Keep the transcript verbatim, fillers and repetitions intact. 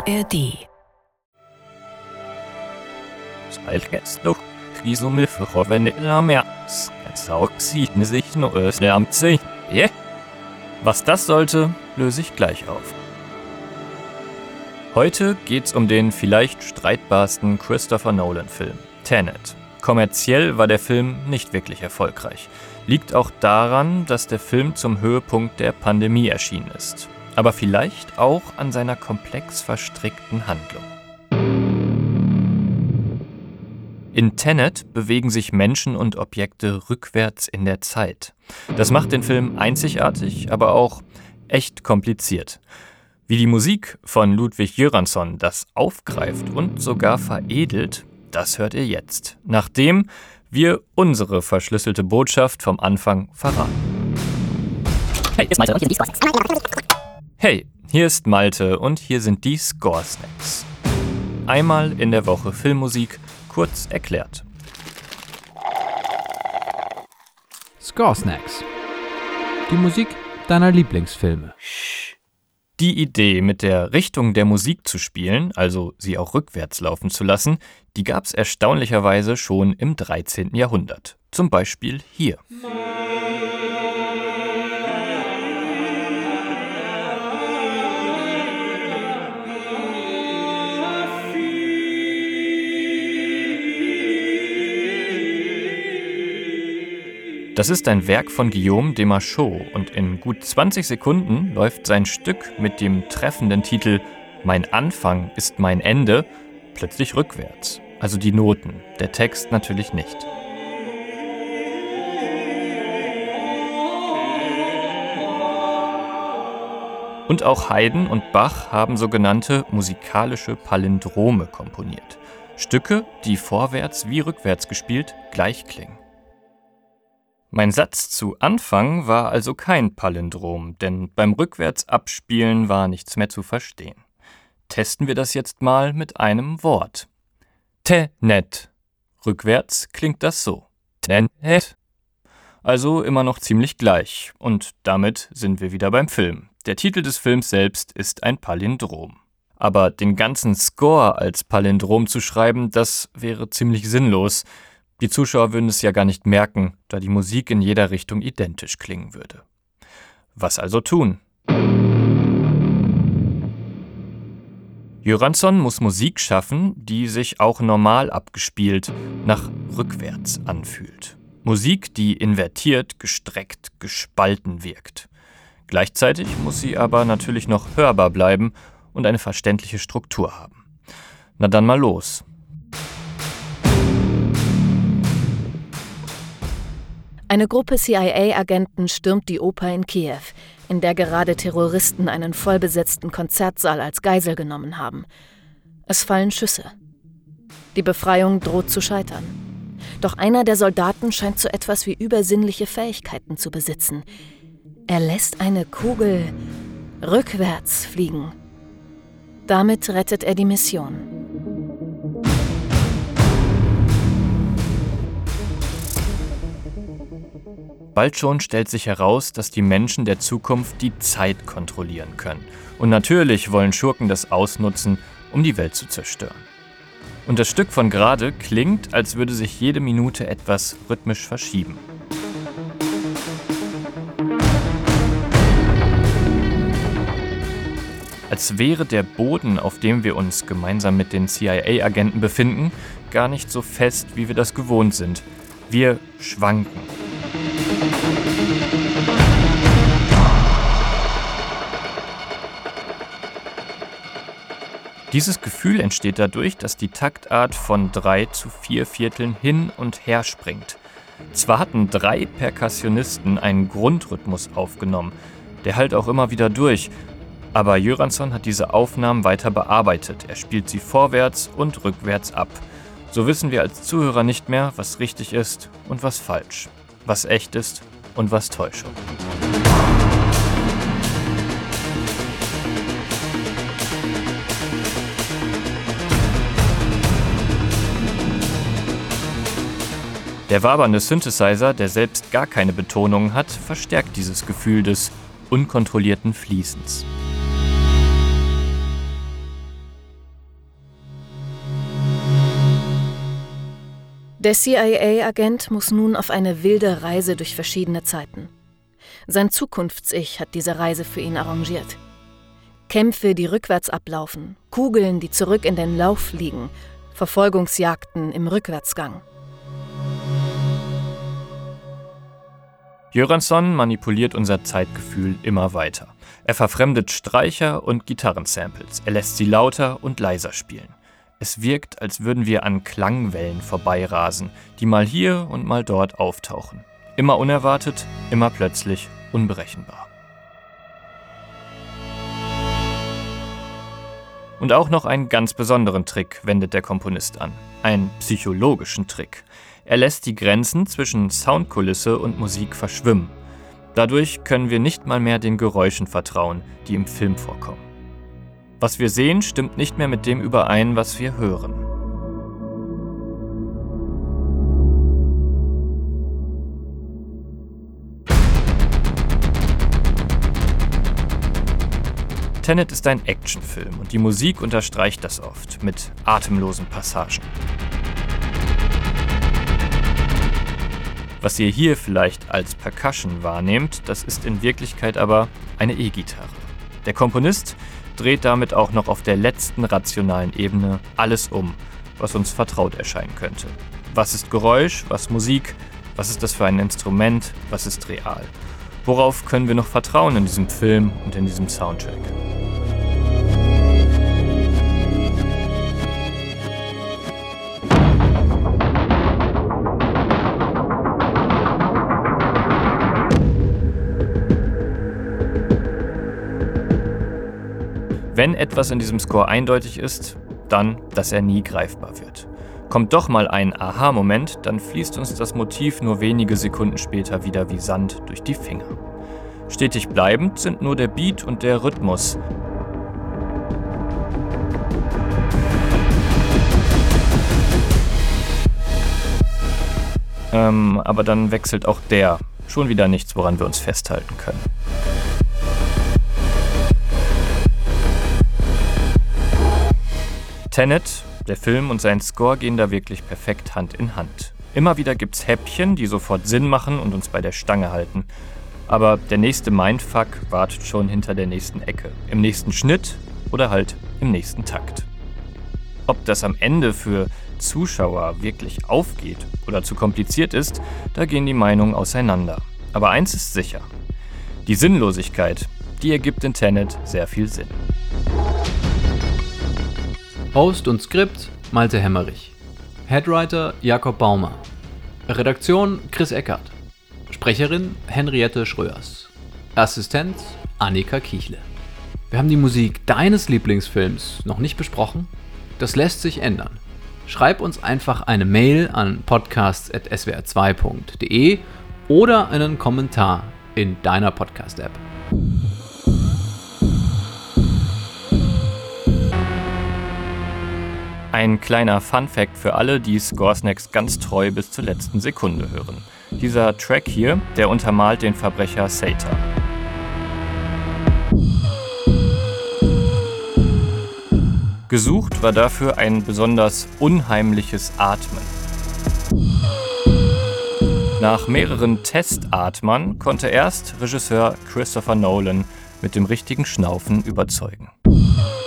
A R D. Salgästlo, Krisumil för Rovenilla März. Sauxiden sich nur öslärmt sich. Yeah. Was das sollte, löse ich gleich auf. Heute geht's um den vielleicht streitbarsten Christopher Nolan-Film, Tenet. Kommerziell war der Film nicht wirklich erfolgreich. Liegt auch daran, dass der Film zum Höhepunkt der Pandemie erschienen ist. Aber vielleicht auch an seiner komplex verstrickten Handlung. In Tenet bewegen sich Menschen und Objekte rückwärts in der Zeit. Das macht den Film einzigartig, aber auch echt kompliziert. Wie die Musik von Ludwig Göransson das aufgreift und sogar veredelt, das hört ihr jetzt, nachdem wir unsere verschlüsselte Botschaft vom Anfang verraten. Hey, ist Malte, hier sind die Score-Snacks. Hey, hier ist Malte und hier sind die Score-Snacks. Einmal in der Woche Filmmusik, kurz erklärt. Score-Snacks. Die Musik deiner Lieblingsfilme. Die Idee, mit der Richtung der Musik zu spielen, also sie auch rückwärts laufen zu lassen, die gab es erstaunlicherweise schon im dreizehnten Jahrhundert. Zum Beispiel hier. Das ist ein Werk von Guillaume de Machaut und in gut zwanzig Sekunden läuft sein Stück mit dem treffenden Titel »Mein Anfang ist mein Ende« plötzlich rückwärts. Also die Noten, der Text natürlich nicht. Und auch Haydn und Bach haben sogenannte musikalische Palindrome komponiert. Stücke, die vorwärts wie rückwärts gespielt gleich klingen. Mein Satz zu Anfang war also kein Palindrom, denn beim Rückwärts-Abspielen war nichts mehr zu verstehen. Testen wir das jetzt mal mit einem Wort. Tenet. Rückwärts klingt das so. Tenet. Also immer noch ziemlich gleich. Und damit sind wir wieder beim Film. Der Titel des Films selbst ist ein Palindrom. Aber den ganzen Score als Palindrom zu schreiben, das wäre ziemlich sinnlos. Die Zuschauer würden es ja gar nicht merken, da die Musik in jeder Richtung identisch klingen würde. Was also tun? Göransson muss Musik schaffen, die sich auch normal abgespielt nach rückwärts anfühlt. Musik, die invertiert, gestreckt, gespalten wirkt. Gleichzeitig muss sie aber natürlich noch hörbar bleiben und eine verständliche Struktur haben. Na dann mal los. Eine Gruppe C I A-Agenten stürmt die Oper in Kiew, in der gerade Terroristen einen vollbesetzten Konzertsaal als Geisel genommen haben. Es fallen Schüsse. Die Befreiung droht zu scheitern. Doch einer der Soldaten scheint so etwas wie übersinnliche Fähigkeiten zu besitzen. Er lässt eine Kugel rückwärts fliegen. Damit rettet er die Mission. Bald schon stellt sich heraus, dass die Menschen der Zukunft die Zeit kontrollieren können. Und natürlich wollen Schurken das ausnutzen, um die Welt zu zerstören. Und das Stück von gerade klingt, als würde sich jede Minute etwas rhythmisch verschieben. Als wäre der Boden, auf dem wir uns gemeinsam mit den C I A-Agenten befinden, gar nicht so fest, wie wir das gewohnt sind. Wir schwanken. Dieses Gefühl entsteht dadurch, dass die Taktart von drei zu vier Vierteln hin und her springt. Zwar hatten drei Perkussionisten einen Grundrhythmus aufgenommen, der hallt auch immer wieder durch, aber Göransson hat diese Aufnahmen weiter bearbeitet. Er spielt sie vorwärts und rückwärts ab. So wissen wir als Zuhörer nicht mehr, was richtig ist und was falsch, was echt ist und was Täuschung. Der wabernde Synthesizer, der selbst gar keine Betonungen hat, verstärkt dieses Gefühl, des des unkontrollierten Fließens. Der C I A-Agent muss nun auf eine wilde Reise durch verschiedene Zeiten. Sein Zukunfts-Ich hat diese Reise für ihn arrangiert. Kämpfe, die rückwärts ablaufen, Kugeln, die zurück in den Lauf fliegen, Verfolgungsjagden im Rückwärtsgang. Göransson manipuliert unser Zeitgefühl immer weiter. Er verfremdet Streicher und Gitarrensamples. Er lässt sie lauter und leiser spielen. Es wirkt, als würden wir an Klangwellen vorbeirasen, die mal hier und mal dort auftauchen. Immer unerwartet, immer plötzlich, unberechenbar. Und auch noch einen ganz besonderen Trick wendet der Komponist an. Einen psychologischen Trick. Er lässt die Grenzen zwischen Soundkulisse und Musik verschwimmen. Dadurch können wir nicht mal mehr den Geräuschen vertrauen, die im Film vorkommen. Was wir sehen, stimmt nicht mehr mit dem überein, was wir hören. Tenet ist ein Actionfilm und die Musik unterstreicht das oft mit atemlosen Passagen. Was ihr hier vielleicht als Percussion wahrnehmt, das ist in Wirklichkeit aber eine E-Gitarre. Der Komponist dreht damit auch noch auf der letzten rationalen Ebene alles um, was uns vertraut erscheinen könnte. Was ist Geräusch, was Musik, was ist das für ein Instrument, was ist real? Worauf können wir noch vertrauen in diesem Film und in diesem Soundtrack? Wenn etwas in diesem Score eindeutig ist, dann, dass er nie greifbar wird. Kommt doch mal ein Aha-Moment, dann fließt uns das Motiv nur wenige Sekunden später wieder wie Sand durch die Finger. Stetig bleibend sind nur der Beat und der Rhythmus. Ähm, aber dann wechselt auch der. Schon wieder nichts, woran wir uns festhalten können. Tenet, der Film und sein Score gehen da wirklich perfekt Hand in Hand. Immer wieder gibt's Häppchen, die sofort Sinn machen und uns bei der Stange halten. Aber der nächste Mindfuck wartet schon hinter der nächsten Ecke, im nächsten Schnitt oder halt im nächsten Takt. Ob das am Ende für Zuschauer wirklich aufgeht oder zu kompliziert ist, da gehen die Meinungen auseinander. Aber eins ist sicher: Die Sinnlosigkeit, die ergibt in Tenet sehr viel Sinn. Host und Skript Malte Hemmerich. Headwriter Jakob Baumer. Redaktion Chris Eckert. Sprecherin Henriette Schröers. Assistenz Annika Kichle. Wir haben die Musik deines Lieblingsfilms noch nicht besprochen? Das lässt sich ändern. Schreib uns einfach eine Mail an podcasts at s w r zwei punkt d e oder einen Kommentar in deiner Podcast-App. Ein kleiner Fun-Fact für alle, die Scoresnacks ganz treu bis zur letzten Sekunde hören. Dieser Track hier, der untermalt den Verbrecher Sata. Gesucht war dafür ein besonders unheimliches Atmen. Nach mehreren Testatmern konnte erst Regisseur Christopher Nolan mit dem richtigen Schnaufen überzeugen.